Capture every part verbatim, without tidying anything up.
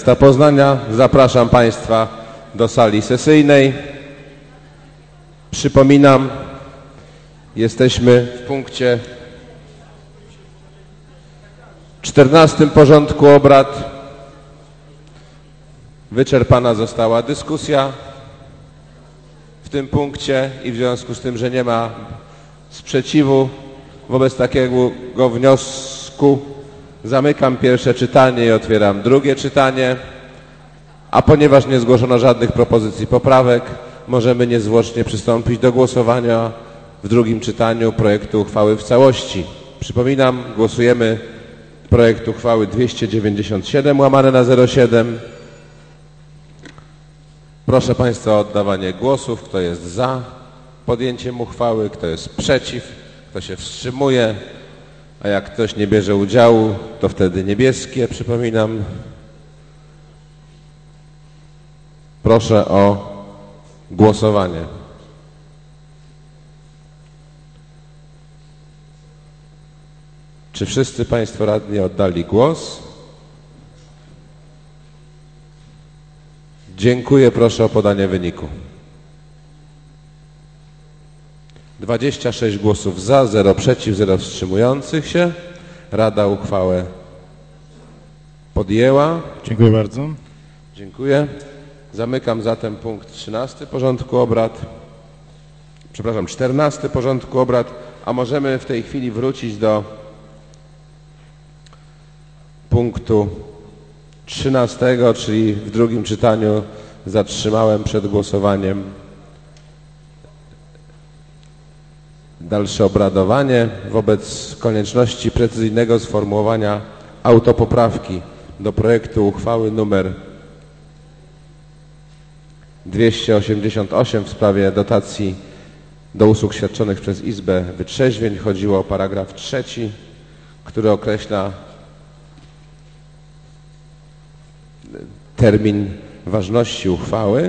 Miasta Poznania. Zapraszam Państwa do sali sesyjnej. Przypominam, jesteśmy w punkcie czternastym porządku obrad. Wyczerpana została dyskusja w tym punkcie i w związku z tym, że nie ma sprzeciwu wobec takiego wniosku, zamykam pierwsze czytanie i otwieram drugie czytanie, a ponieważ nie zgłoszono żadnych propozycji poprawek, możemy niezwłocznie przystąpić do głosowania w drugim czytaniu projektu uchwały w całości. Przypominam, głosujemy projekt uchwały dwieście dziewięćdziesiąt siedem łamane na zero siedem. Proszę Państwa o oddawanie głosów. Kto jest za podjęciem uchwały, kto jest przeciw, kto się wstrzymuje, a jak ktoś nie bierze udziału, to wtedy niebieskie, przypominam. Proszę o głosowanie. Czy wszyscy Państwo radni oddali głos? Dziękuję. Proszę o podanie wyniku. dwadzieścia sześć głosów za, zero przeciw, zero wstrzymujących się. Rada uchwałę podjęła. Dziękuję bardzo. Dziękuję. Zamykam zatem punkt trzynasty porządku obrad. Przepraszam, czternasty porządku obrad, a możemy w tej chwili wrócić do punktu trzynastego, czyli w drugim czytaniu zatrzymałem przed głosowaniem dalsze obradowanie wobec konieczności precyzyjnego sformułowania autopoprawki do projektu uchwały nr dwieście osiemdziesiąt osiem w sprawie dotacji do usług świadczonych przez Izbę Wytrzeźwień. Chodziło o paragraf trzeci, który określa termin ważności uchwały.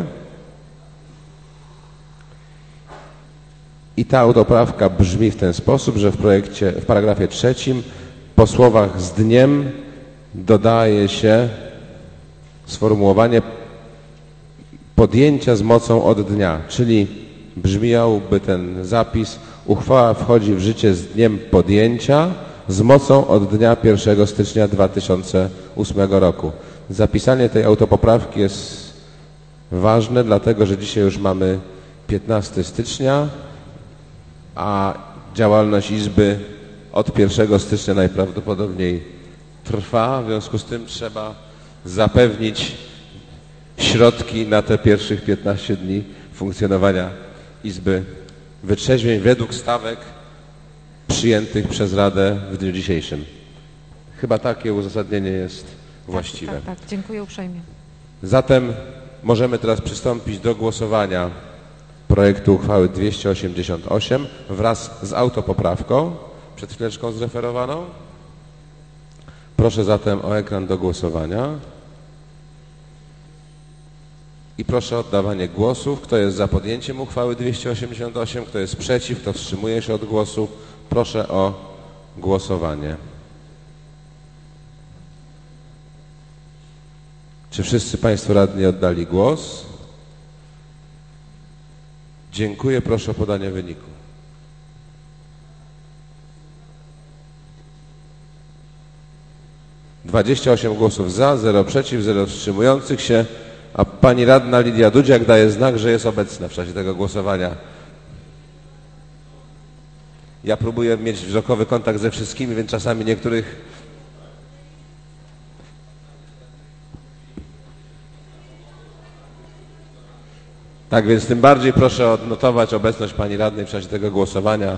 I ta autopoprawka brzmi w ten sposób, że w projekcie, w paragrafie trzecim po słowach z dniem dodaje się sformułowanie podjęcia z mocą od dnia, czyli brzmiałby ten zapis: uchwała wchodzi w życie z dniem podjęcia z mocą od dnia pierwszego stycznia dwa tysiące ósmego roku. Zapisanie tej autopoprawki jest ważne, dlatego że dzisiaj już mamy piętnastego stycznia, a działalność Izby od pierwszego stycznia najprawdopodobniej trwa. W związku z tym trzeba zapewnić środki na te pierwszych piętnaście dni funkcjonowania Izby Wytrzeźwień według stawek przyjętych przez Radę w dniu dzisiejszym. Chyba takie uzasadnienie jest właściwe. Tak, tak, tak. Dziękuję uprzejmie. Zatem możemy teraz przystąpić do głosowania projektu uchwały dwieście osiemdziesiąt osiem wraz z autopoprawką, przed chwileczką zreferowaną. Proszę zatem o ekran do głosowania. I proszę o oddawanie głosów. Kto jest za podjęciem uchwały dwieście osiemdziesiąt osiem, kto jest przeciw, kto wstrzymuje się od głosu, proszę o głosowanie. Czy wszyscy Państwo radni oddali głos? Dziękuję. Proszę o podanie wyniku. dwadzieścia osiem głosów za, zero przeciw, zero wstrzymujących się, a pani radna Lidia Dudziak daje znak, że jest obecna w czasie tego głosowania. Ja próbuję mieć wzrokowy kontakt ze wszystkimi, więc czasami niektórych... Tak więc tym bardziej proszę odnotować obecność pani radnej w czasie tego głosowania.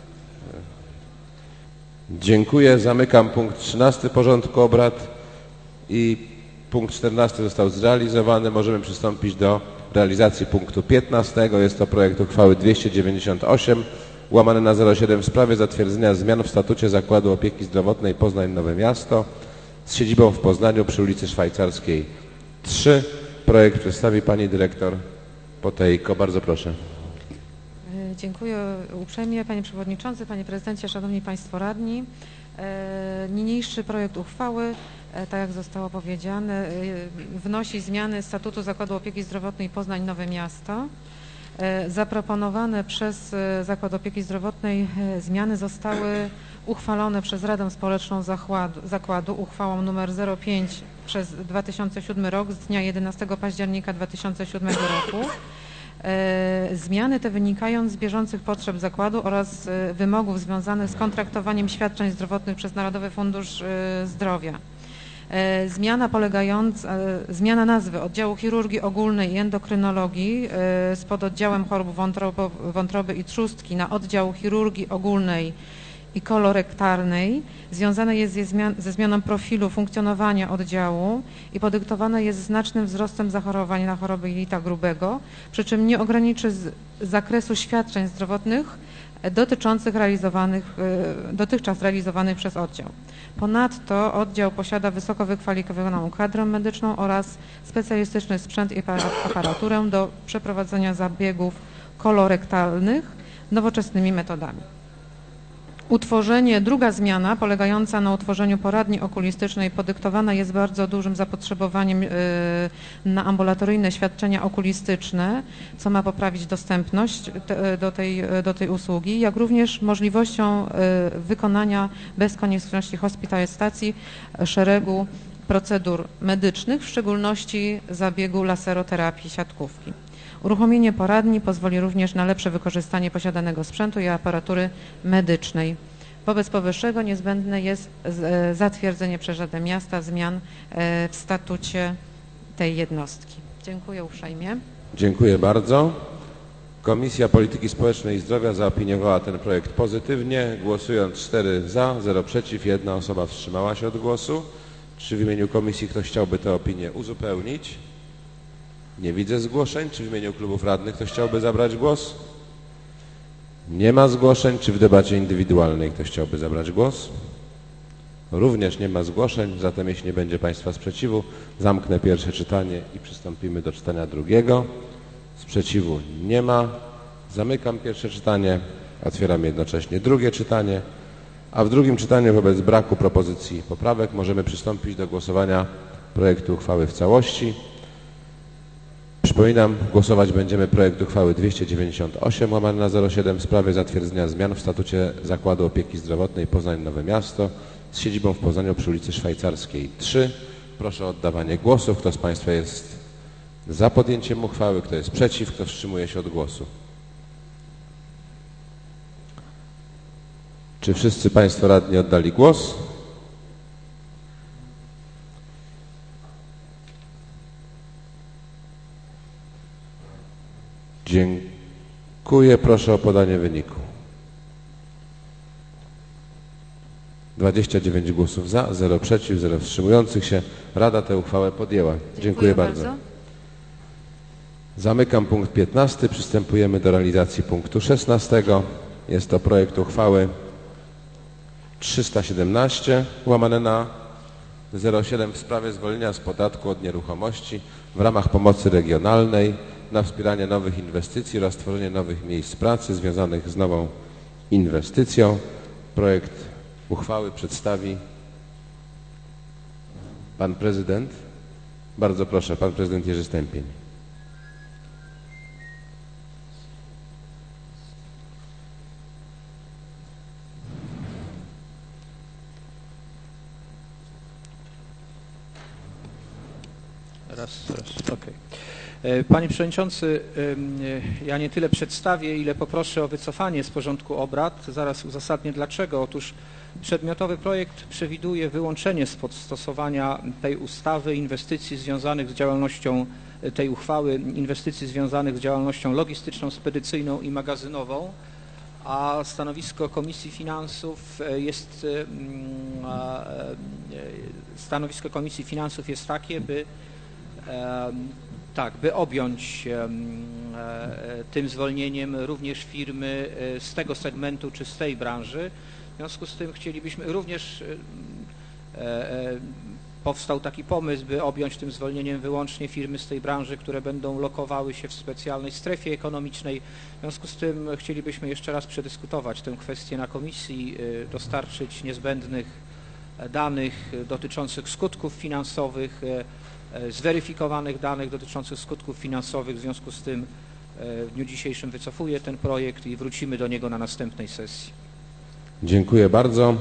Dziękuję. Zamykam punkt trzynasty porządku obrad i punkt czternasty został zrealizowany. Możemy przystąpić do realizacji punktu piętnastego. Jest to projekt uchwały dwieście dziewięćdziesiąt osiem łamane na zero siedem w sprawie zatwierdzenia zmian w statucie Zakładu Opieki Zdrowotnej Poznań Nowe Miasto z siedzibą w Poznaniu przy ulicy Szwajcarskiej trzy. Projekt przedstawi pani dyrektor Potejko. Bardzo proszę. Dziękuję uprzejmie, panie przewodniczący, panie prezydencie, szanowni państwo radni. Niniejszy projekt uchwały, tak jak zostało powiedziane, wnosi zmiany statutu Zakładu Opieki Zdrowotnej Poznań Nowe Miasto. Zaproponowane przez Zakład Opieki Zdrowotnej zmiany zostały uchwalone przez Radę Społeczną Zakładu uchwałą nr zero pięć przez dwa tysiące siódmy rok z dnia jedenastego października dwa tysiące siódmego roku. Zmiany te wynikają z bieżących potrzeb zakładu oraz wymogów związanych z kontraktowaniem świadczeń zdrowotnych przez Narodowy Fundusz Zdrowia. Zmiana polegająca, zmiana nazwy oddziału chirurgii ogólnej i endokrynologii z pododdziałem chorób wątrobo, wątroby i trzustki na oddział chirurgii ogólnej i kolorektalnej związane jest ze, zmian, ze zmianą profilu funkcjonowania oddziału i podyktowane jest znacznym wzrostem zachorowań na choroby jelita grubego, przy czym nie ograniczy z zakresu świadczeń zdrowotnych dotyczących realizowanych, dotychczas realizowanych przez oddział. Ponadto oddział posiada wysoko wykwalifikowaną kadrę medyczną oraz specjalistyczny sprzęt i aparaturę do przeprowadzenia zabiegów kolorektalnych nowoczesnymi metodami. Utworzenie, druga zmiana polegająca na utworzeniu poradni okulistycznej podyktowana jest bardzo dużym zapotrzebowaniem na ambulatoryjne świadczenia okulistyczne, co ma poprawić dostępność do tej, do tej usługi, jak również możliwością wykonania bez konieczności hospitalizacji szeregu procedur medycznych, w szczególności zabiegu laseroterapii siatkówki. Uruchomienie poradni pozwoli również na lepsze wykorzystanie posiadanego sprzętu i aparatury medycznej. Wobec powyższego niezbędne jest zatwierdzenie przez Radę Miasta zmian w statucie tej jednostki. Dziękuję uprzejmie. Dziękuję bardzo. Komisja Polityki Społecznej i Zdrowia zaopiniowała ten projekt pozytywnie, głosując cztery za, zero przeciw, jedna osoba wstrzymała się od głosu. Czy w imieniu komisji ktoś chciałby tę opinię uzupełnić? Nie widzę zgłoszeń. Czy w imieniu klubów radnych ktoś chciałby zabrać głos? Nie ma zgłoszeń. Czy w debacie indywidualnej ktoś chciałby zabrać głos? Również nie ma zgłoszeń, zatem jeśli nie będzie Państwa sprzeciwu, zamknę pierwsze czytanie i przystąpimy do czytania drugiego. Sprzeciwu nie ma. Zamykam pierwsze czytanie, otwieram jednocześnie drugie czytanie, a w drugim czytaniu wobec braku propozycji poprawek możemy przystąpić do głosowania projektu uchwały w całości. Przypominam, głosować będziemy projekt uchwały dwieście dziewięćdziesiąt osiem łamane na zero siedem w sprawie zatwierdzenia zmian w statucie Zakładu Opieki Zdrowotnej Poznań Nowe Miasto z siedzibą w Poznaniu przy ulicy Szwajcarskiej trzy. Proszę o oddawanie głosów. Kto z Państwa jest za podjęciem uchwały, kto jest przeciw, kto wstrzymuje się od głosu? Czy wszyscy Państwo radni oddali głos? Dziękuję. Proszę o podanie wyniku. dwadzieścia dziewięć głosów za, zero przeciw, zero wstrzymujących się. Rada tę uchwałę podjęła. Dziękuję, Dziękuję bardzo. bardzo. Zamykam punkt piętnasty. Przystępujemy do realizacji punktu szesnastego. Jest to projekt uchwały trzysta siedemnaście łamane na zero siedem w sprawie zwolnienia z podatku od nieruchomości w ramach pomocy regionalnej na wspieranie nowych inwestycji oraz tworzenie nowych miejsc pracy związanych z nową inwestycją. Projekt uchwały przedstawi Pan Prezydent. Bardzo proszę, Pan Prezydent Jerzy Stępień. Raz, raz, okej. Okay. Panie Przewodniczący, ja nie tyle przedstawię, ile poproszę o wycofanie z porządku obrad. Zaraz uzasadnię dlaczego. Otóż przedmiotowy projekt przewiduje wyłączenie spod stosowania tej ustawy inwestycji związanych z działalnością tej uchwały, inwestycji związanych z działalnością logistyczną, spedycyjną i magazynową, a stanowisko Komisji Finansów jest, stanowisko Komisji Finansów jest takie, by Tak, by objąć tym zwolnieniem również firmy z tego segmentu czy z tej branży. W związku z tym chcielibyśmy również powstał taki pomysł, by objąć tym zwolnieniem wyłącznie firmy z tej branży, które będą lokowały się w specjalnej strefie ekonomicznej. W związku z tym chcielibyśmy jeszcze raz przedyskutować tę kwestię na komisji, dostarczyć niezbędnych danych dotyczących skutków finansowych, zweryfikowanych danych dotyczących skutków finansowych. W związku z tym w dniu dzisiejszym wycofuję ten projekt i wrócimy do niego na następnej sesji. Dziękuję bardzo.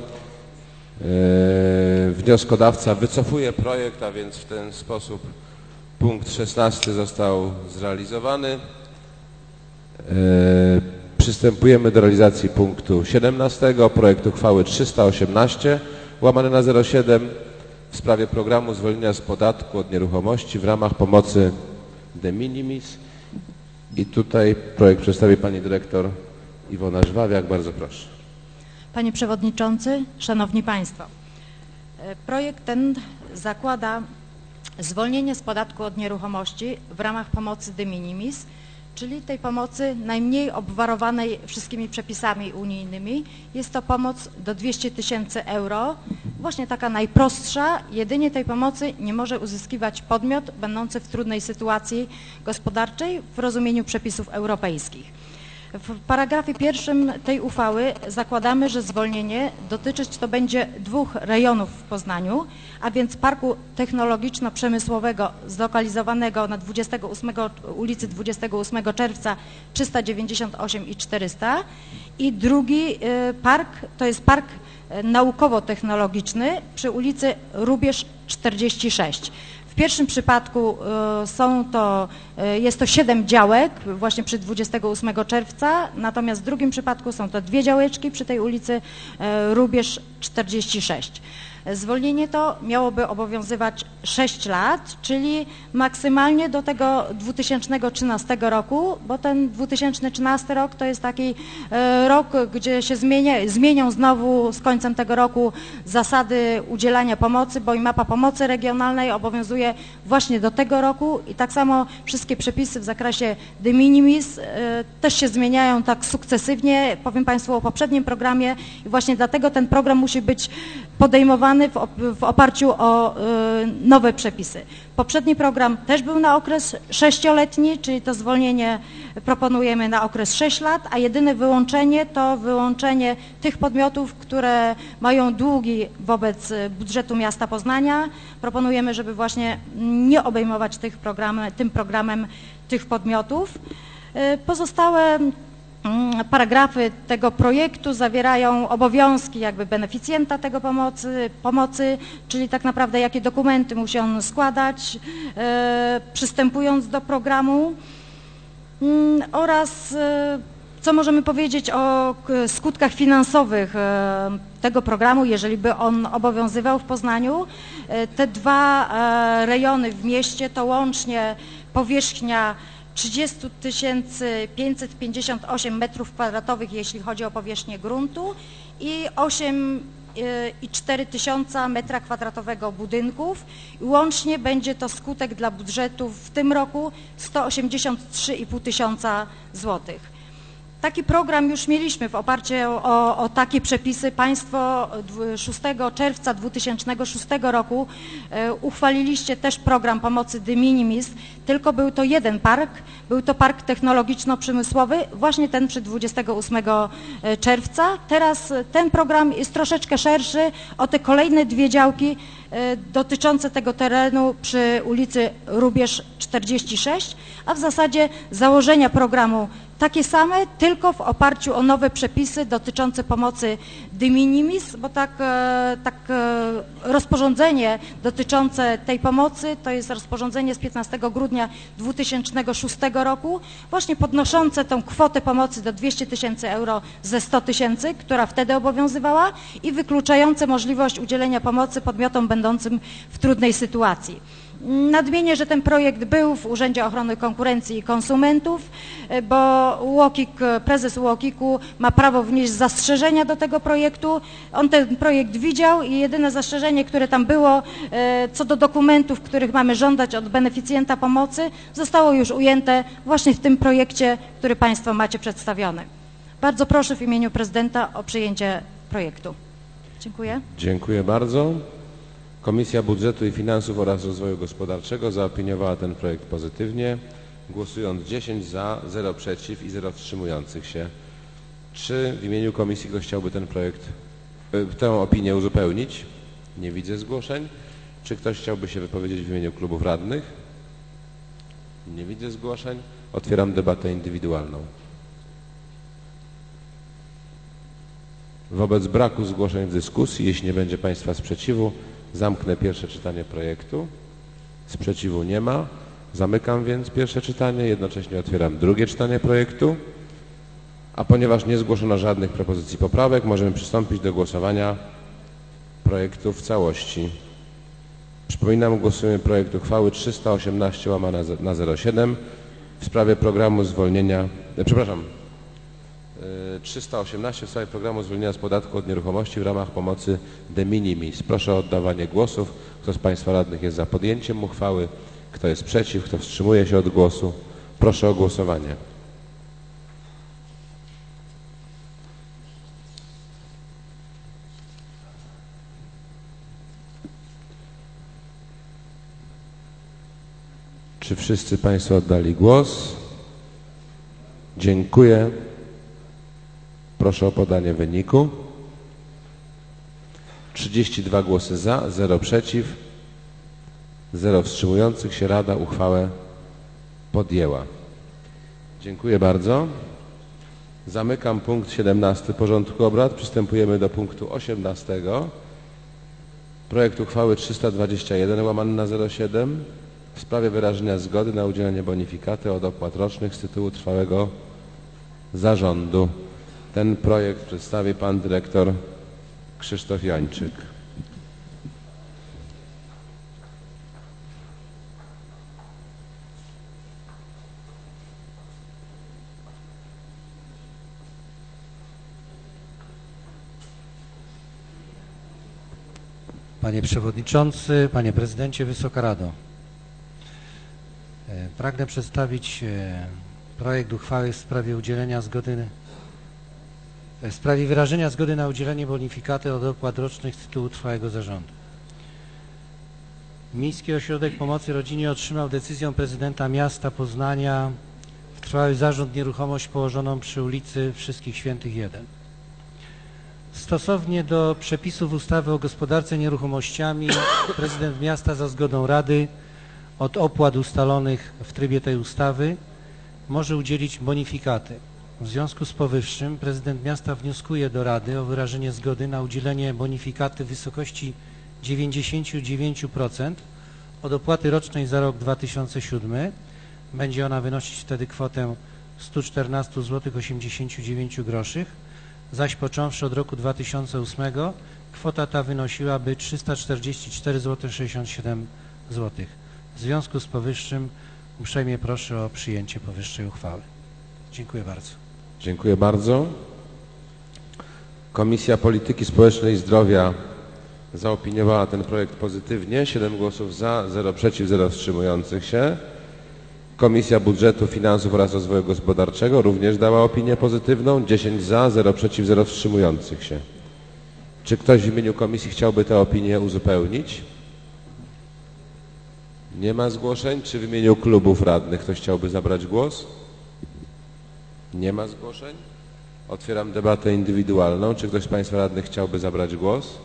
Wnioskodawca wycofuje projekt, a więc w ten sposób punkt szesnasty został zrealizowany. Przystępujemy do realizacji punktu siedemnastego. Projekt uchwały trzysta osiemnaście łamane na zero siedem w sprawie programu zwolnienia z podatku od nieruchomości w ramach pomocy de minimis. I tutaj projekt przedstawi pani dyrektor Iwona Żwawiak. Bardzo proszę. Panie Przewodniczący, Szanowni Państwo, projekt ten zakłada zwolnienie z podatku od nieruchomości w ramach pomocy de minimis, czyli tej pomocy najmniej obwarowanej wszystkimi przepisami unijnymi. Jest to pomoc do dwieście tysięcy euro, właśnie taka najprostsza. Jedynie tej pomocy nie może uzyskiwać podmiot będący w trudnej sytuacji gospodarczej w rozumieniu przepisów europejskich. W paragrafie pierwszym tej uchwały zakładamy, że zwolnienie dotyczyć to będzie dwóch rejonów w Poznaniu, a więc Parku Technologiczno-Przemysłowego zlokalizowanego na ulicy dwudziestego ósmego czerwca trzysta dziewięćdziesiąt osiem i czterysta i drugi park to jest Park Naukowo-Technologiczny przy ulicy Rubież czterdzieści sześć. W pierwszym przypadku są to, jest to siedem działek właśnie przy dwudziestego ósmego czerwca, natomiast w drugim przypadku są to dwie działeczki przy tej ulicy Rubież czterdzieści sześć. Zwolnienie to miałoby obowiązywać sześć lat, czyli maksymalnie do tego dwa tysiące trzynastego roku, bo ten dwa tysiące trzynasty rok to jest taki rok, gdzie się zmienia, zmienią znowu z końcem tego roku zasady udzielania pomocy, bo i mapa pomocy regionalnej obowiązuje właśnie do tego roku i tak samo wszystkie przepisy w zakresie de minimis też się zmieniają tak sukcesywnie. Powiem Państwu o poprzednim programie i właśnie dlatego ten program musi być podejmowany w, op w oparciu o y, nowe przepisy. Poprzedni program też był na okres sześcioletni, czyli to zwolnienie proponujemy na okres sześć lat, a jedyne wyłączenie to wyłączenie tych podmiotów, które mają długi wobec budżetu miasta Poznania. Proponujemy, żeby właśnie nie obejmować tych program, tym programem tych podmiotów. Y, pozostałe paragrafy tego projektu zawierają obowiązki jakby beneficjenta tego pomocy, pomocy, czyli tak naprawdę jakie dokumenty musi on składać, e, przystępując do programu mm, oraz e, co możemy powiedzieć o skutkach finansowych e, tego programu, jeżeli by on obowiązywał w Poznaniu. E, te dwa e, rejony w mieście to łącznie powierzchnia trzydzieści tysięcy pięćset pięćdziesiąt osiem metrów kwadratowych, jeśli chodzi o powierzchnię gruntu i osiem i cztery tysiące metra kwadratowego budynków. I łącznie będzie to skutek dla budżetu w tym roku sto osiemdziesiąt trzy i pół tysiąca złotych. Taki program już mieliśmy w oparciu o, o takie przepisy. Państwo szóstego czerwca dwa tysiące szóstego roku e, uchwaliliście też program pomocy de minimis, tylko był to jeden park, był to Park Technologiczno-Przemysłowy, właśnie ten przy dwudziestego ósmego czerwca. Teraz ten program jest troszeczkę szerszy o te kolejne dwie działki e, dotyczące tego terenu przy ulicy Rubież czterdzieści sześć, a w zasadzie założenia programu takie same, tylko w oparciu o nowe przepisy dotyczące pomocy de minimis, bo tak, tak rozporządzenie dotyczące tej pomocy to jest rozporządzenie z piętnastego grudnia dwa tysiące szóstego roku, właśnie podnoszące tą kwotę pomocy do dwieście tysięcy euro ze sto tysięcy, która wtedy obowiązywała i wykluczające możliwość udzielenia pomocy podmiotom będącym w trudnej sytuacji. Nadmienię, że ten projekt był w Urzędzie Ochrony Konkurencji i Konsumentów, bo UOKiK, prezes UOKiK-u ma prawo wnieść zastrzeżenia do tego projektu. On ten projekt widział i jedyne zastrzeżenie, które tam było co do dokumentów, których mamy żądać od beneficjenta pomocy, zostało już ujęte właśnie w tym projekcie, który Państwo macie przedstawiony. Bardzo proszę w imieniu prezydenta o przyjęcie projektu. Dziękuję. Dziękuję bardzo. Komisja Budżetu i Finansów oraz Rozwoju Gospodarczego zaopiniowała ten projekt pozytywnie, głosując dziesięć za, zero przeciw i zero wstrzymujących się. Czy w imieniu komisji ktoś chciałby ten projekt, tę opinię uzupełnić? Nie widzę zgłoszeń. Czy ktoś chciałby się wypowiedzieć w imieniu klubów radnych? Nie widzę zgłoszeń. Otwieram debatę indywidualną. Wobec braku zgłoszeń w dyskusji, jeśli nie będzie Państwa sprzeciwu, zamknę pierwsze czytanie projektu. Sprzeciwu nie ma. Zamykam więc pierwsze czytanie, jednocześnie otwieram drugie czytanie projektu. A ponieważ nie zgłoszono żadnych propozycji poprawek, możemy przystąpić do głosowania projektu w całości. Przypominam, głosujemy projekt uchwały trzysta osiemnaście łamane na zero siedem w sprawie programu zwolnienia, e, przepraszam, e, trzysta osiemnaście w sprawie programu zwolnienia z podatku od nieruchomości w ramach pomocy de minimis. Proszę o oddawanie głosów. Kto z Państwa radnych jest za podjęciem uchwały? Kto jest przeciw? Kto wstrzymuje się od głosu? Proszę o głosowanie. Czy wszyscy Państwo oddali głos? Dziękuję. Proszę o podanie wyniku. trzydzieści dwa głosy za, zero przeciw, zero wstrzymujących się. Rada uchwałę podjęła. Dziękuję bardzo. Zamykam punkt siedemnasty porządku obrad. Przystępujemy do punktu osiemnastego. Projekt uchwały trzysta dwadzieścia jeden łamane na zero siedem w sprawie wyrażenia zgody na udzielenie bonifikaty od opłat rocznych z tytułu trwałego zarządu. Ten projekt przedstawi pan dyrektor Krzysztof Jańczyk. Panie Przewodniczący, Panie Prezydencie, Wysoka Rado. Pragnę przedstawić projekt uchwały w sprawie udzielenia zgody, w sprawie wyrażenia zgody na udzielenie bonifikaty od opłat rocznych z tytułu trwałego zarządu. Miejski Ośrodek Pomocy Rodzinie otrzymał decyzją prezydenta miasta Poznania w trwały zarząd nieruchomość położoną przy ulicy Wszystkich Świętych jeden. Stosownie do przepisów ustawy o gospodarce nieruchomościami prezydent miasta za zgodą Rady od opłat ustalonych w trybie tej ustawy może udzielić bonifikaty. W związku z powyższym prezydent miasta wnioskuje do Rady o wyrażenie zgody na udzielenie bonifikaty w wysokości dziewięćdziesiąt dziewięć procent od opłaty rocznej za rok dwa tysiące siódmy. Będzie ona wynosić wtedy kwotę sto czternaście złotych osiemdziesiąt dziewięć groszy, zaś począwszy od roku dwa tysiące ósmego kwota ta wynosiłaby trzysta czterdzieści cztery złote sześćdziesiąt siedem złotych. W związku z powyższym uprzejmie proszę o przyjęcie powyższej uchwały. Dziękuję bardzo. Dziękuję bardzo. Komisja Polityki Społecznej i Zdrowia zaopiniowała ten projekt pozytywnie. siedem głosów za, zero przeciw, zero wstrzymujących się. Komisja Budżetu, Finansów oraz Rozwoju Gospodarczego również dała opinię pozytywną. dziesięć za, zero przeciw, zero wstrzymujących się. Czy ktoś w imieniu komisji chciałby tę opinię uzupełnić? Nie ma zgłoszeń. Czy w imieniu klubów radnych ktoś chciałby zabrać głos? Nie ma zgłoszeń. Otwieram debatę indywidualną. Czy ktoś z Państwa radnych chciałby zabrać głos?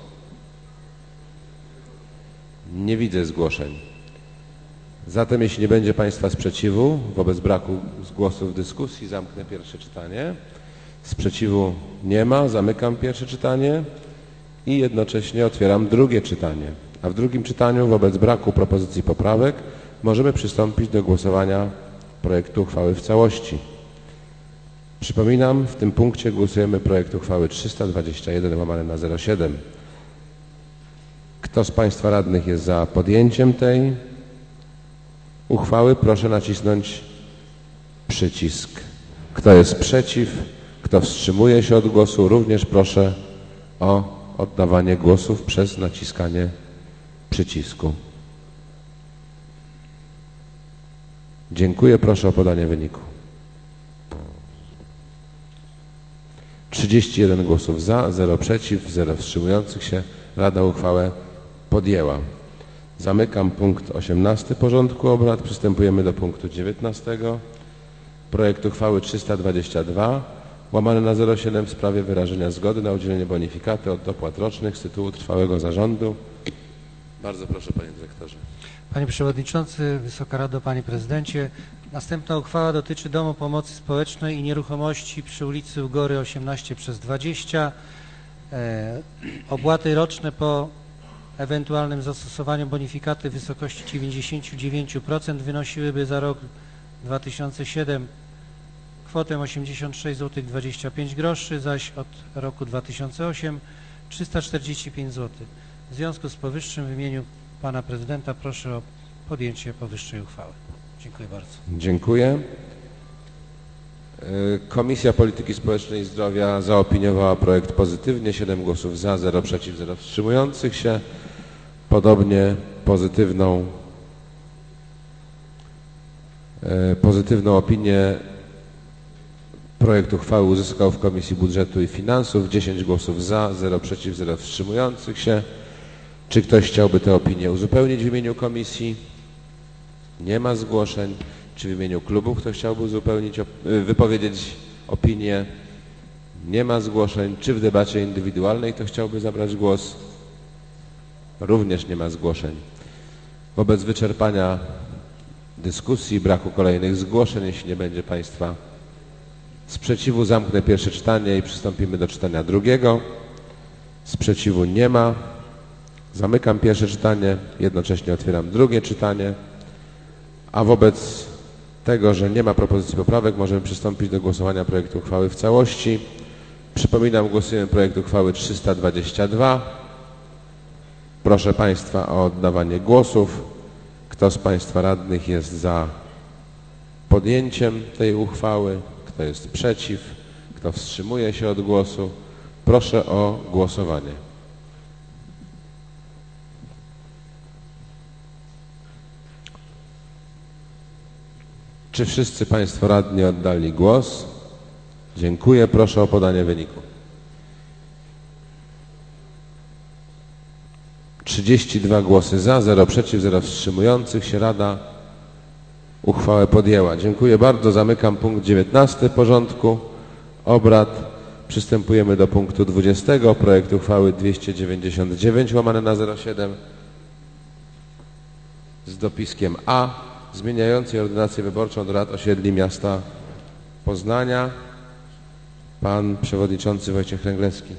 Nie widzę zgłoszeń. Zatem jeśli nie będzie Państwa sprzeciwu wobec braku głosów w dyskusji, zamknę pierwsze czytanie. Sprzeciwu nie ma. Zamykam pierwsze czytanie i jednocześnie otwieram drugie czytanie. A w drugim czytaniu wobec braku propozycji poprawek możemy przystąpić do głosowania projektu uchwały w całości. Przypominam, w tym punkcie głosujemy projekt uchwały trzysta dwadzieścia jeden łamane na zero siedem. Kto z Państwa radnych jest za podjęciem tej uchwały? Proszę nacisnąć przycisk. Kto jest przeciw? Kto wstrzymuje się od głosu? Również proszę o oddawanie głosów przez naciskanie przycisku. Dziękuję. Proszę o podanie wyniku. trzydzieści jeden głosów za, zero przeciw, zero wstrzymujących się. Rada uchwałę podjęła. Zamykam punkt osiemnasty porządku obrad. Przystępujemy do punktu dziewiętnastego. Projekt uchwały trzysta dwadzieścia dwa łamane na zero siedem w sprawie wyrażenia zgody na udzielenie bonifikaty od dopłat rocznych z tytułu trwałego zarządu. Bardzo proszę, panie dyrektorze. Panie Przewodniczący, Wysoka Rado, Panie Prezydencie. Następna uchwała dotyczy Domu Pomocy Społecznej i nieruchomości przy ulicy Ugory osiemnaście przez dwadzieścia. E, opłaty roczne po ewentualnym zastosowaniu bonifikaty w wysokości dziewięćdziesiąt dziewięć procent wynosiłyby za rok dwa tysiące siódmy kwotę osiemdziesiąt sześć złotych dwadzieścia pięć groszy, zaś od roku dwa tysiące ósmego trzysta czterdzieści pięć złotych. W związku z powyższym w imieniu Pana Prezydenta proszę o podjęcie powyższej uchwały. Dziękuję bardzo. Dziękuję. Komisja Polityki Społecznej i Zdrowia zaopiniowała projekt pozytywnie. siedem głosów za, zero przeciw, zero wstrzymujących się. Podobnie pozytywną, pozytywną opinię projekt uchwały uzyskał w Komisji Budżetu i Finansów. dziesięć głosów za, zero przeciw, zero wstrzymujących się. Czy ktoś chciałby tę opinię uzupełnić w imieniu komisji? Nie ma zgłoszeń. Czy w imieniu klubu ktoś chciałby uzupełnić, wypowiedzieć opinię? Nie ma zgłoszeń. Czy w debacie indywidualnej ktoś chciałby zabrać głos? Również nie ma zgłoszeń. Wobec wyczerpania dyskusji, braku kolejnych zgłoszeń, jeśli nie będzie Państwa sprzeciwu, zamknę pierwsze czytanie i przystąpimy do czytania drugiego. Sprzeciwu nie ma. Zamykam pierwsze czytanie, jednocześnie otwieram drugie czytanie, a wobec tego, że nie ma propozycji poprawek, możemy przystąpić do głosowania projektu uchwały w całości. Przypominam, głosujemy projekt uchwały trzysta dwadzieścia dwa. Proszę Państwa o oddawanie głosów. Kto z Państwa radnych jest za podjęciem tej uchwały? Kto jest przeciw? Kto wstrzymuje się od głosu? Proszę o głosowanie. Czy wszyscy Państwo radni oddali głos? Dziękuję. Proszę o podanie wyniku. trzydzieści dwa głosy za, zero przeciw, zero wstrzymujących się. Rada uchwałę podjęła. Dziękuję bardzo. Zamykam punkt dziewiętnasty porządku obrad. Przystępujemy do punktu dwudziestego. Projekt uchwały dwieście dziewięćdziesiąt dziewięć łamane na zero siedem z dopiskiem A zmieniającej ordynację wyborczą do rad osiedli miasta Poznania. Pan Przewodniczący Wojciech Ręglewski.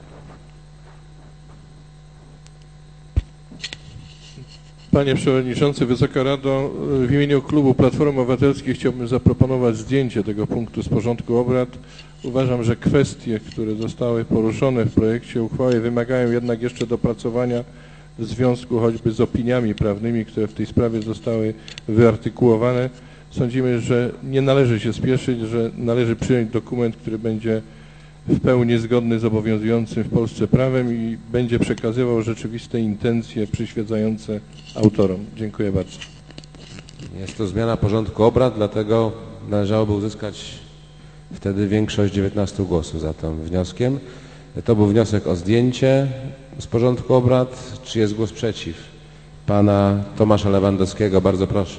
Panie Przewodniczący, Wysoka Rado, w imieniu klubu Platformy Obywatelskiej chciałbym zaproponować zdjęcie tego punktu z porządku obrad. Uważam, że kwestie, które zostały poruszone w projekcie uchwały, wymagają jednak jeszcze dopracowania w związku choćby z opiniami prawnymi, które w tej sprawie zostały wyartykułowane. Sądzimy, że nie należy się spieszyć, że należy przyjąć dokument, który będzie w pełni zgodny z obowiązującym w Polsce prawem i będzie przekazywał rzeczywiste intencje przyświecające autorom. Dziękuję bardzo. Jest to zmiana porządku obrad, dlatego należałoby uzyskać wtedy większość dziewiętnastu głosów za tym wnioskiem. To był wniosek o zdjęcie z porządku obrad. Czy jest głos przeciw? Pana Tomasza Lewandowskiego. Bardzo proszę.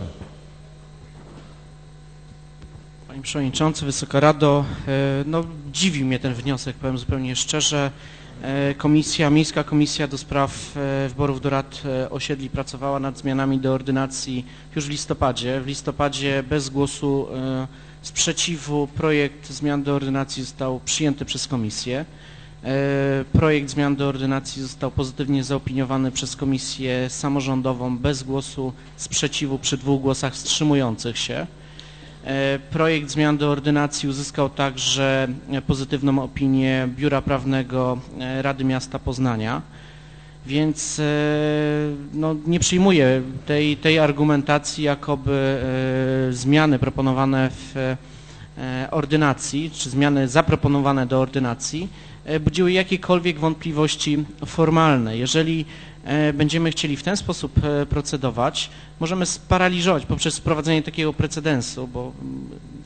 Panie Przewodniczący, Wysoka Rado, no dziwi mnie ten wniosek, powiem zupełnie szczerze. Komisja, Miejska Komisja do Spraw Wyborów do Rad Osiedli pracowała nad zmianami do ordynacji już w listopadzie. W listopadzie bez głosu sprzeciwu projekt zmian do ordynacji został przyjęty przez Komisję. Projekt zmian do ordynacji został pozytywnie zaopiniowany przez Komisję Samorządową bez głosu sprzeciwu przy dwóch głosach wstrzymujących się. Projekt zmian do ordynacji uzyskał także pozytywną opinię Biura Prawnego Rady Miasta Poznania, więc no, nie przyjmuję tej, tej argumentacji, jakoby zmiany proponowane w ordynacji, czy zmiany zaproponowane do ordynacji budziły jakiekolwiek wątpliwości formalne. Jeżeli będziemy chcieli w ten sposób procedować, możemy sparaliżować poprzez wprowadzenie takiego precedensu, bo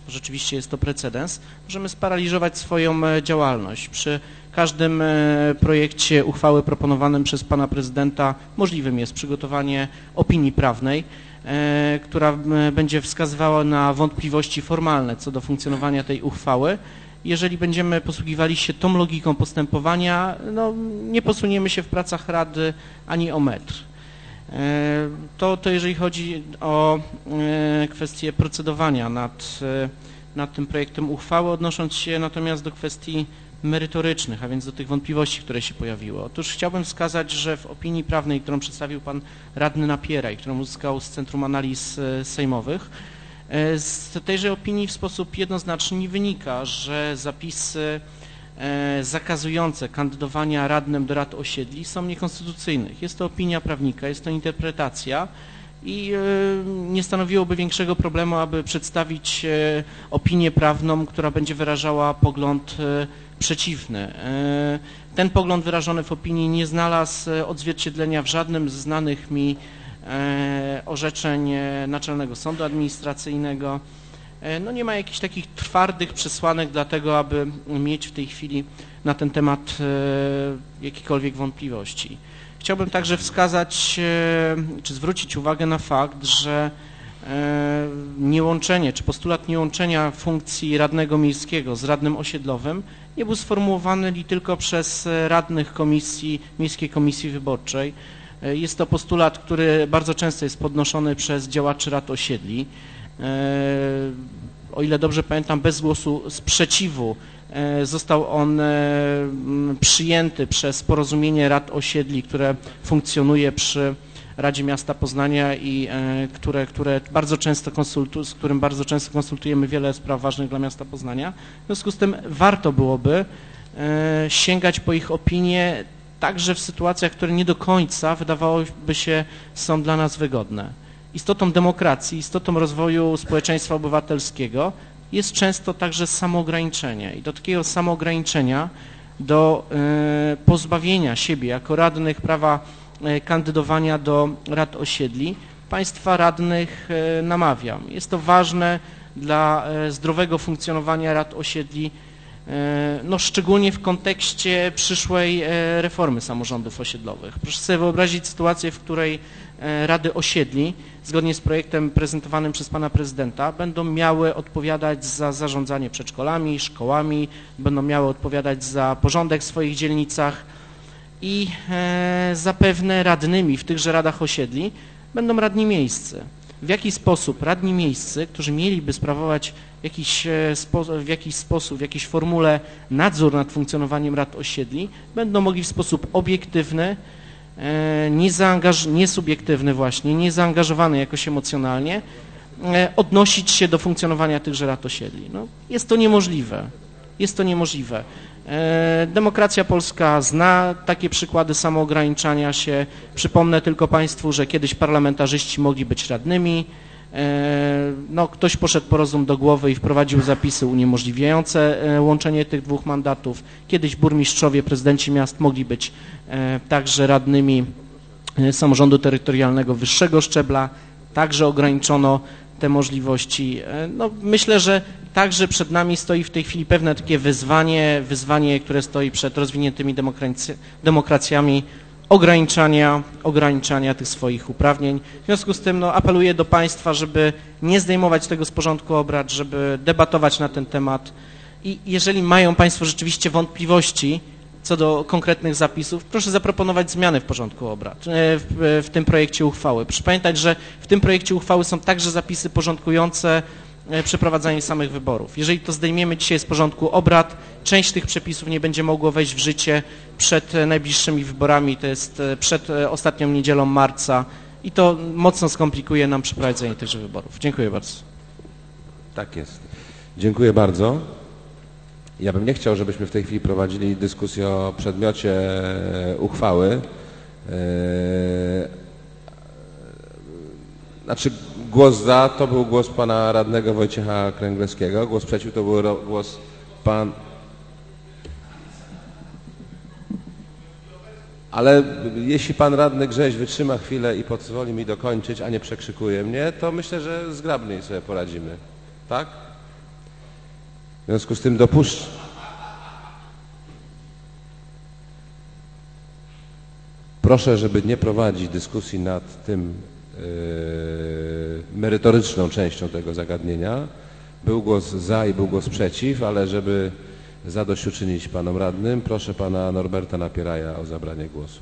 bo rzeczywiście jest to precedens, możemy sparaliżować swoją działalność. Przy każdym projekcie uchwały proponowanym przez pana prezydenta możliwym jest przygotowanie opinii prawnej, która będzie wskazywała na wątpliwości formalne co do funkcjonowania tej uchwały. Jeżeli będziemy posługiwali się tą logiką postępowania, no, nie posuniemy się w pracach Rady ani o metr. To, to jeżeli chodzi o kwestię procedowania nad, nad tym projektem uchwały, odnosząc się natomiast do kwestii merytorycznych, a więc do tych wątpliwości, które się pojawiły. Otóż chciałbym wskazać, że w opinii prawnej, którą przedstawił pan radny Napieraj, którą uzyskał z Centrum Analiz Sejmowych, z tejże opinii w sposób jednoznaczny nie wynika, że zapisy zakazujące kandydowania radnym do rad osiedli są niekonstytucyjne. Jest to opinia prawnika, jest to interpretacja i nie stanowiłoby większego problemu, aby przedstawić opinię prawną, która będzie wyrażała pogląd przeciwny. Ten pogląd wyrażony w opinii nie znalazł odzwierciedlenia w żadnym z znanych mi orzeczeń Naczelnego Sądu Administracyjnego. No nie ma jakichś takich twardych przesłanek dla tego, aby mieć w tej chwili na ten temat jakiekolwiek wątpliwości. Chciałbym także wskazać, czy zwrócić uwagę na fakt, że niełączenie, czy postulat niełączenia funkcji radnego miejskiego z radnym osiedlowym nie był sformułowany li tylko przez radnych komisji, Miejskiej Komisji Wyborczej. Jest to postulat, który bardzo często jest podnoszony przez działaczy rad osiedli. O ile dobrze pamiętam, bez głosu sprzeciwu został on przyjęty przez porozumienie rad osiedli, które funkcjonuje przy Radzie Miasta Poznania i które, które bardzo często konsultu, z którym bardzo często konsultujemy wiele spraw ważnych dla miasta Poznania. W związku z tym warto byłoby sięgać po ich opinię także w sytuacjach, które nie do końca wydawałoby się są dla nas wygodne. Istotą demokracji, istotą rozwoju społeczeństwa obywatelskiego jest często także samoograniczenie i do takiego samoograniczenia, do y, pozbawienia siebie jako radnych prawa y, kandydowania do rad osiedli państwa radnych y, namawiam. Jest to ważne dla y, zdrowego funkcjonowania rad osiedli, y, no szczególnie w kontekście przyszłej y, reformy samorządów osiedlowych. Proszę sobie wyobrazić sytuację, w której y, rady osiedli zgodnie z projektem prezentowanym przez pana prezydenta będą miały odpowiadać za zarządzanie przedszkolami, szkołami, będą miały odpowiadać za porządek w swoich dzielnicach i e, zapewne radnymi w tychże radach osiedli będą radni miejscy. W jaki sposób radni miejscy, którzy mieliby sprawować jakiś, e, spo, w jakiś sposób, w jakiejś formule nadzór nad funkcjonowaniem rad osiedli, będą mogli w sposób obiektywny, niesubiektywny właśnie, niezaangażowany jakoś emocjonalnie, odnosić się do funkcjonowania tychże rad osiedli. No, jest to niemożliwe. Jest to niemożliwe. Demokracja polska zna takie przykłady samoograniczania się. Przypomnę tylko państwu, że kiedyś parlamentarzyści mogli być radnymi. No, ktoś poszedł po rozum do głowy i wprowadził zapisy uniemożliwiające łączenie tych dwóch mandatów. Kiedyś burmistrzowie, prezydenci miast mogli być także radnymi samorządu terytorialnego wyższego szczebla. Także ograniczono te możliwości. No, myślę, że także przed nami stoi w tej chwili pewne takie wyzwanie, wyzwanie, które stoi przed rozwiniętymi demokracji, demokracjami, ograniczania, ograniczania tych swoich uprawnień. W związku z tym no, apeluję do państwa, żeby nie zdejmować tego z porządku obrad, żeby debatować na ten temat i jeżeli mają państwo rzeczywiście wątpliwości co do konkretnych zapisów, proszę zaproponować zmiany w porządku obrad, w, w tym projekcie uchwały. Proszę pamiętać, że w tym projekcie uchwały są także zapisy porządkujące przeprowadzanie samych wyborów. Jeżeli to zdejmiemy dzisiaj z porządku obrad, część tych przepisów nie będzie mogło wejść w życie przed najbliższymi wyborami, to jest przed ostatnią niedzielą marca i to mocno skomplikuje nam przeprowadzenie tychże wyborów. Dziękuję bardzo. Tak jest. Dziękuję bardzo. Ja bym nie chciał, żebyśmy w tej chwili prowadzili dyskusję o przedmiocie uchwały. Znaczy głos za to był głos pana radnego Wojciecha Kręglewskiego, głos przeciw to był głos pan... Ale jeśli pan radny Grześ wytrzyma chwilę i pozwoli mi dokończyć, a nie przekrzykuje mnie, to myślę, że zgrabniej sobie poradzimy. Tak? związku z tym dopuszczam. Proszę, żeby nie prowadzić dyskusji nad tym yy, merytoryczną częścią tego zagadnienia. Był głos za i był głos przeciw, ale żeby zadośćuczynić panom radnym, proszę pana Norberta Napieraja o zabranie głosu.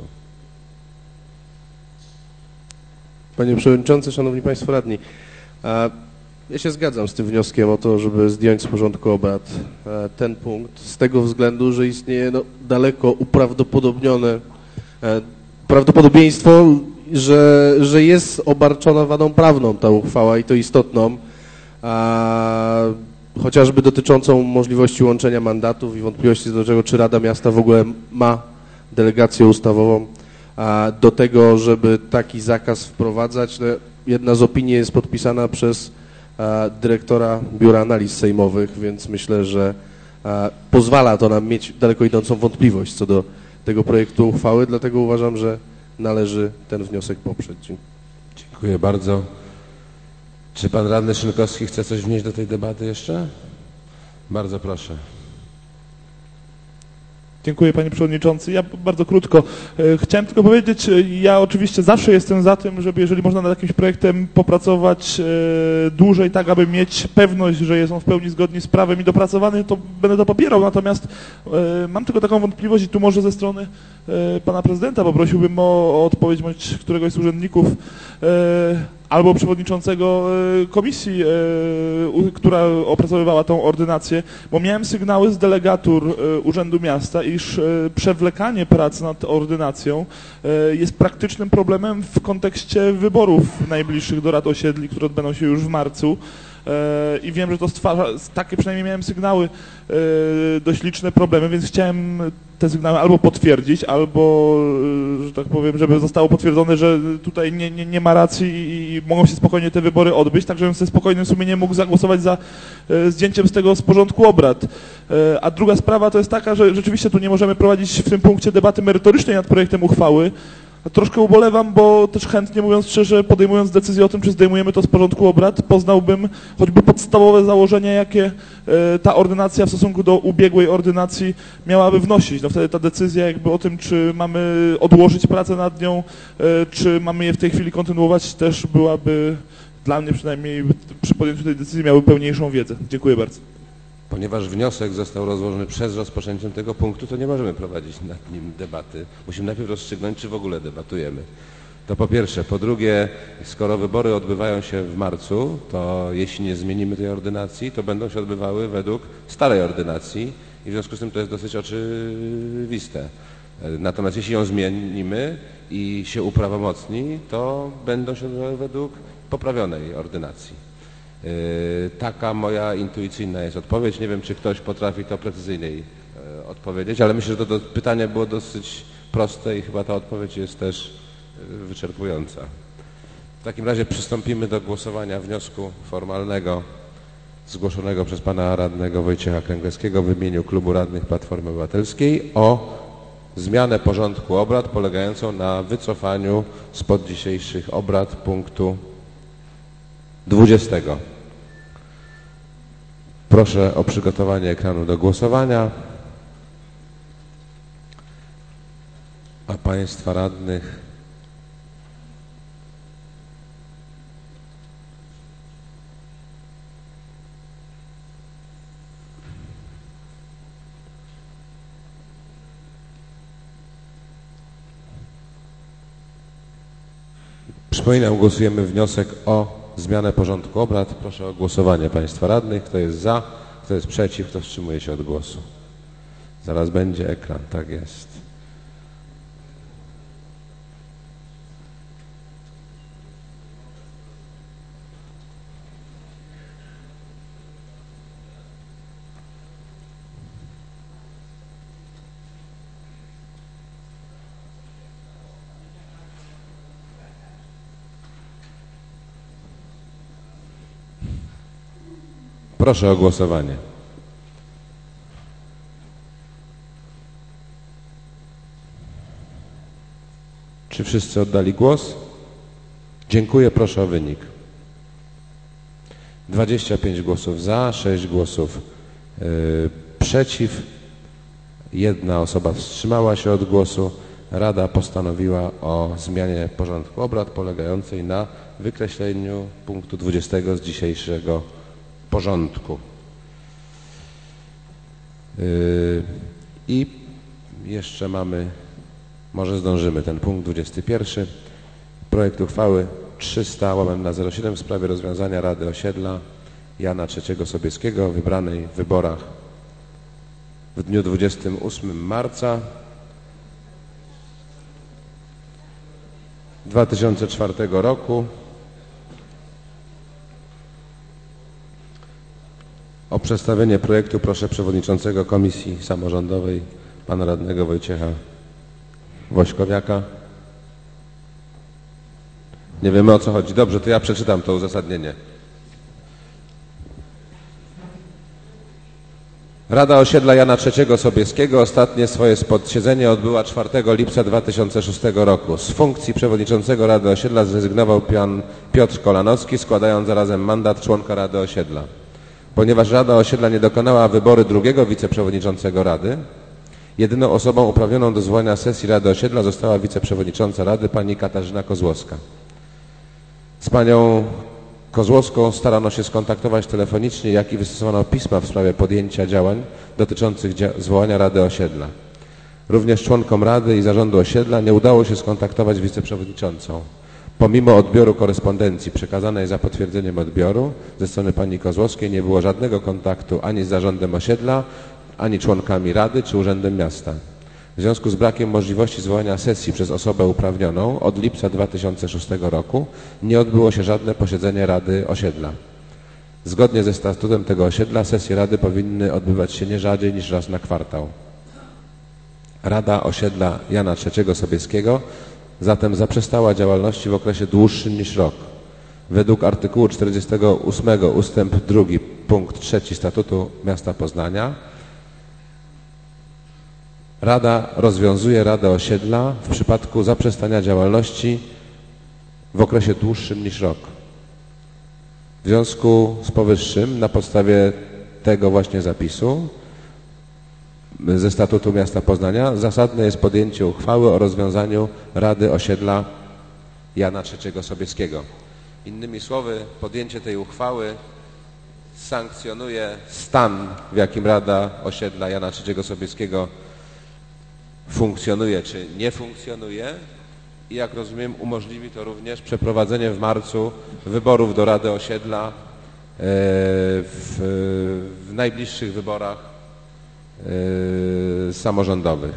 Panie Przewodniczący, Szanowni Państwo Radni, ja się zgadzam z tym wnioskiem o to, żeby zdjąć z porządku obrad ten punkt, z tego względu, że istnieje no, daleko uprawdopodobnione prawdopodobieństwo, że, że jest obarczona wadą prawną ta uchwała i to istotną, a, chociażby dotyczącą możliwości łączenia mandatów i wątpliwości do tego, czy Rada Miasta w ogóle ma delegację ustawową a, do tego, żeby taki zakaz wprowadzać. No, jedna z opinii jest podpisana przez a, dyrektora Biura Analiz Sejmowych, więc myślę, że a, pozwala to nam mieć daleko idącą wątpliwość co do tego projektu uchwały, dlatego uważam, że należy ten wniosek poprzeć. Dziękuję bardzo. Czy pan radny Szynkowski chce coś wnieść do tej debaty jeszcze? Bardzo proszę. Dziękuję Panie Przewodniczący. Ja bardzo krótko. Chciałem tylko powiedzieć, ja oczywiście zawsze jestem za tym, żeby jeżeli można nad jakimś projektem popracować dłużej, tak aby mieć pewność, że jest on w pełni zgodny z prawem i dopracowany, to będę to popierał. Natomiast mam tylko taką wątpliwość i tu może ze strony Pana Prezydenta poprosiłbym o, o odpowiedź bądź któregoś z urzędników albo przewodniczącego komisji, która opracowywała tą ordynację, bo miałem sygnały z delegatur Urzędu Miasta, iż przewlekanie prac nad ordynacją jest praktycznym problemem w kontekście wyborów najbliższych do rad osiedli, które odbędą się już w marcu. I wiem, że to stwarza, takie przynajmniej miałem sygnały, dość liczne problemy, więc chciałem te sygnały albo potwierdzić, albo, że tak powiem, żeby zostało potwierdzone, że tutaj nie, nie, nie ma racji i, i mogą się spokojnie te wybory odbyć, tak żebym ze spokojnym sumieniem mógł zagłosować za zdjęciem z tego z porządku obrad. A druga sprawa to jest taka, że rzeczywiście tu nie możemy prowadzić w tym punkcie debaty merytorycznej nad projektem uchwały. Troszkę ubolewam, bo też chętnie, mówiąc szczerze, podejmując decyzję o tym, czy zdejmujemy to z porządku obrad, poznałbym choćby podstawowe założenia, jakie ta ordynacja w stosunku do ubiegłej ordynacji miałaby wnosić. No wtedy ta decyzja jakby o tym, czy mamy odłożyć pracę nad nią, czy mamy je w tej chwili kontynuować, też byłaby, dla mnie przynajmniej przy podjęciu tej decyzji, miały pełniejszą wiedzę. Dziękuję bardzo. Ponieważ wniosek został rozłożony przed rozpoczęciem tego punktu, to nie możemy prowadzić nad nim debaty. Musimy najpierw rozstrzygnąć, czy w ogóle debatujemy. To po pierwsze. Po drugie, skoro wybory odbywają się w marcu, to jeśli nie zmienimy tej ordynacji, to będą się odbywały według starej ordynacji i w związku z tym to jest dosyć oczywiste. Natomiast jeśli ją zmienimy i się uprawomocni, to będą się odbywały według poprawionej ordynacji. Taka moja intuicyjna jest odpowiedź. Nie wiem, czy ktoś potrafi to precyzyjniej odpowiedzieć, ale myślę, że to, to pytanie było dosyć proste i chyba ta odpowiedź jest też wyczerpująca. W takim razie przystąpimy do głosowania wniosku formalnego zgłoszonego przez pana radnego Wojciecha Kręglewskiego w imieniu Klubu Radnych Platformy Obywatelskiej o zmianę porządku obrad polegającą na wycofaniu spod dzisiejszych obrad punktu dwudziestego. Proszę o przygotowanie ekranu do głosowania. A państwa radnych przypominam, głosujemy wniosek o zmianę porządku obrad. Proszę o głosowanie państwa radnych. Kto jest za, kto jest przeciw, kto wstrzymuje się od głosu. Zaraz będzie ekran, tak jest. Proszę o głosowanie. Czy wszyscy oddali głos? Dziękuję, proszę o wynik. dwadzieścia pięć głosów za, sześć głosów Przeciw. Jedna osoba wstrzymała się od głosu. Rada postanowiła o zmianie porządku obrad polegającej na wykreśleniu punktu dwudziestego z dzisiejszego porządku. I jeszcze mamy, może zdążymy, ten punkt dwudziesty pierwszy. Projekt uchwały trzysta łamane na zero siedem w sprawie rozwiązania Rady Osiedla Jana trzeciego Sobieskiego wybranej w wyborach w dniu dwudziestego ósmego marca dwa tysiące czwartego roku. O przedstawienie projektu proszę przewodniczącego Komisji Samorządowej, pana radnego Wojciecha Wośkowiaka. Nie wiemy, o co chodzi. Dobrze, to ja przeczytam to uzasadnienie. Rada Osiedla Jana trzeciego Sobieskiego ostatnie swoje posiedzenie odbyła czwartego lipca dwa tysiące szóstego roku. Z funkcji przewodniczącego Rady Osiedla zrezygnował pan Piotr Kolanowski, składając zarazem mandat członka Rady Osiedla. Ponieważ Rada Osiedla nie dokonała wyboru drugiego wiceprzewodniczącego Rady, jedyną osobą uprawnioną do zwołania sesji Rady Osiedla została wiceprzewodnicząca Rady pani Katarzyna Kozłowska. Z panią Kozłowską starano się skontaktować telefonicznie, jak i wystosowano pisma w sprawie podjęcia działań dotyczących dzia zwołania Rady Osiedla. Również członkom Rady i Zarządu Osiedla nie udało się skontaktować z wiceprzewodniczącą. Pomimo odbioru korespondencji przekazanej za potwierdzeniem odbioru ze strony pani Kozłowskiej nie było żadnego kontaktu ani z Zarządem Osiedla, ani członkami Rady czy Urzędem Miasta. W związku z brakiem możliwości zwołania sesji przez osobę uprawnioną od lipca dwa tysiące szóstego roku nie odbyło się żadne posiedzenie Rady Osiedla. Zgodnie ze statutem tego osiedla sesje Rady powinny odbywać się nie rzadziej niż raz na kwartał. Rada Osiedla Jana trzeciego Sobieskiego zatem zaprzestała działalności w okresie dłuższym niż rok. Według artykułu czterdziestego ósmego ustęp drugi punkt trzeci Statutu Miasta Poznania Rada rozwiązuje Radę Osiedla w przypadku zaprzestania działalności w okresie dłuższym niż rok. W związku z powyższym, na podstawie tego właśnie zapisu ze Statutu Miasta Poznania zasadne jest podjęcie uchwały o rozwiązaniu Rady Osiedla Jana trzeciego Sobieskiego. Innymi słowy, podjęcie tej uchwały sankcjonuje stan, w jakim Rada Osiedla Jana trzeciego Sobieskiego funkcjonuje czy nie funkcjonuje i jak rozumiem umożliwi to również przeprowadzenie w marcu wyborów do Rady Osiedla w, w najbliższych wyborach samorządowych.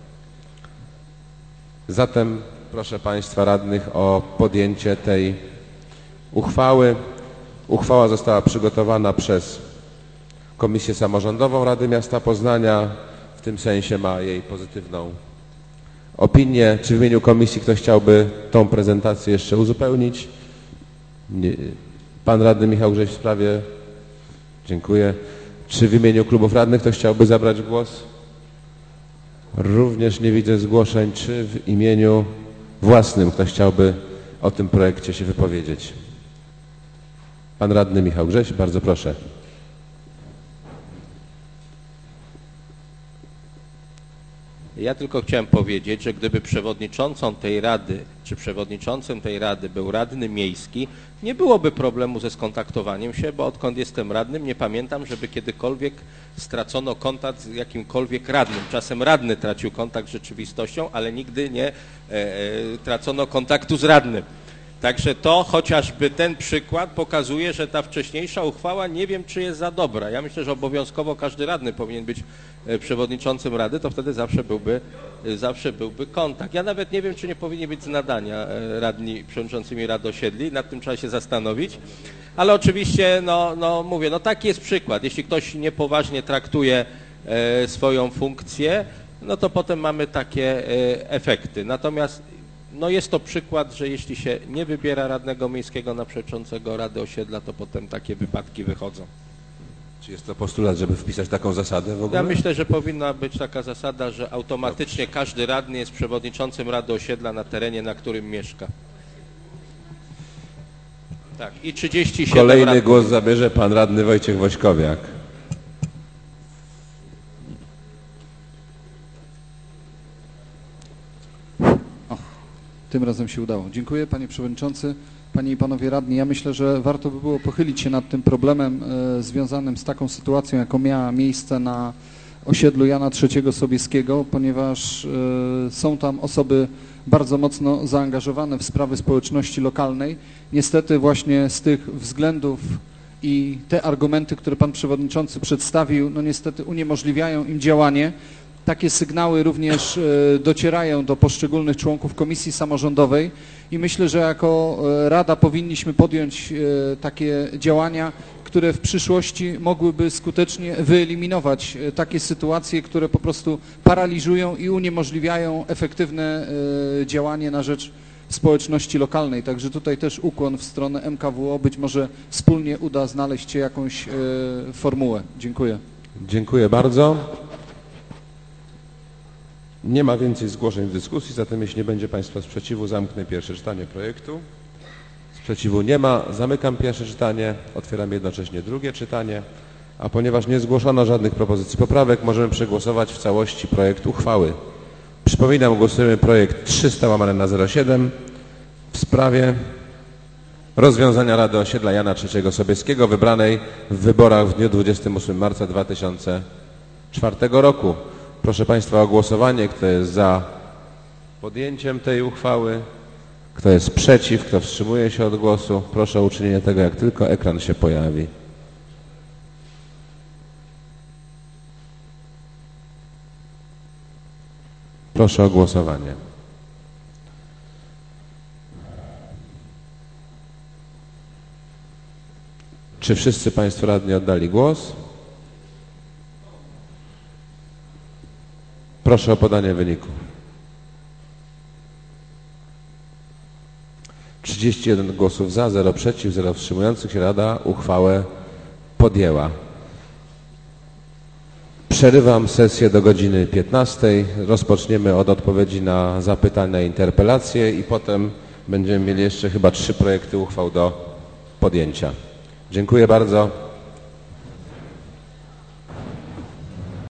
Zatem proszę Państwa radnych o podjęcie tej uchwały. Uchwała została przygotowana przez Komisję Samorządową Rady Miasta Poznania. W tym sensie ma jej pozytywną opinię. Czy w imieniu komisji ktoś chciałby tą prezentację jeszcze uzupełnić? Nie. Pan radny Michał Grześ w sprawie? Dziękuję. Czy w imieniu klubów radnych ktoś chciałby zabrać głos? Również nie widzę zgłoszeń. Czy w imieniu własnym ktoś chciałby o tym projekcie się wypowiedzieć? Pan radny Michał Grześ, bardzo proszę. Ja tylko chciałem powiedzieć, że gdyby przewodniczącą tej rady, czy przewodniczącym tej rady był radny miejski, nie byłoby problemu ze skontaktowaniem się, bo odkąd jestem radnym, nie pamiętam, żeby kiedykolwiek stracono kontakt z jakimkolwiek radnym. Czasem radny tracił kontakt z rzeczywistością, ale nigdy nie e, e, tracono kontaktu z radnym. Także to chociażby ten przykład pokazuje, że ta wcześniejsza uchwała nie wiem, czy jest za dobra. Ja myślę, że obowiązkowo każdy radny powinien być przewodniczącym rady, to wtedy zawsze byłby, zawsze byłby kontakt. Ja nawet nie wiem, czy nie powinni być z nadania radni przewodniczącymi Rady Osiedli, nad tym trzeba się zastanowić. Ale oczywiście, no, no mówię, no taki jest przykład. Jeśli ktoś niepoważnie traktuje e, swoją funkcję, no to potem mamy takie e, efekty. Natomiast no jest to przykład, że jeśli się nie wybiera radnego miejskiego na przewodniczącego Rady Osiedla, to potem takie wypadki wychodzą. Czy jest to postulat, żeby wpisać taką zasadę w ogóle? Ja myślę, że powinna być taka zasada, że automatycznie każdy radny jest przewodniczącym Rady Osiedla na terenie, na którym mieszka. Tak, i trzydzieści siedem Kolejny radnych. głos zabierze pan radny Wojciech Wośkowiak. tym razem się udało. Dziękuję Panie Przewodniczący, Panie i Panowie Radni. Ja myślę, że warto by było pochylić się nad tym problemem e, związanym z taką sytuacją, jaką miała miejsce na osiedlu Jana trzeciego Sobieskiego, ponieważ e, są tam osoby bardzo mocno zaangażowane w sprawy społeczności lokalnej. Niestety właśnie z tych względów i te argumenty, które Pan Przewodniczący przedstawił, no niestety uniemożliwiają im działanie. Takie sygnały również docierają do poszczególnych członków Komisji Samorządowej i myślę, że jako Rada powinniśmy podjąć takie działania, które w przyszłości mogłyby skutecznie wyeliminować takie sytuacje, które po prostu paraliżują i uniemożliwiają efektywne działanie na rzecz społeczności lokalnej. Także tutaj też ukłon w stronę M K W O. Być może wspólnie uda znaleźć się jakąś formułę. Dziękuję. Dziękuję bardzo. Nie ma więcej zgłoszeń w dyskusji, zatem jeśli nie będzie Państwa sprzeciwu, zamknę pierwsze czytanie projektu. Sprzeciwu nie ma, zamykam pierwsze czytanie, otwieram jednocześnie drugie czytanie, a ponieważ nie zgłoszono żadnych propozycji poprawek, możemy przegłosować w całości projekt uchwały. Przypominam, głosujemy projekt trzysta łamane na zero siedem w sprawie rozwiązania Rady Osiedla Jana trzeciego Sobieskiego wybranej w wyborach w dniu dwudziestego ósmego marca dwa tysiące czwartego roku. Proszę Państwa o głosowanie, kto jest za podjęciem tej uchwały, kto jest przeciw, kto wstrzymuje się od głosu. Proszę o uczynienie tego, jak tylko ekran się pojawi. Proszę o głosowanie. Czy wszyscy Państwo radni oddali głos? Proszę o podanie wyniku. trzydzieści jeden głosów za, zero przeciw, zero wstrzymujących się. Rada uchwałę podjęła. Przerywam sesję do godziny piętnastej. Rozpoczniemy od odpowiedzi na zapytania i interpelacje i potem będziemy mieli jeszcze chyba trzy projekty uchwał do podjęcia. Dziękuję bardzo.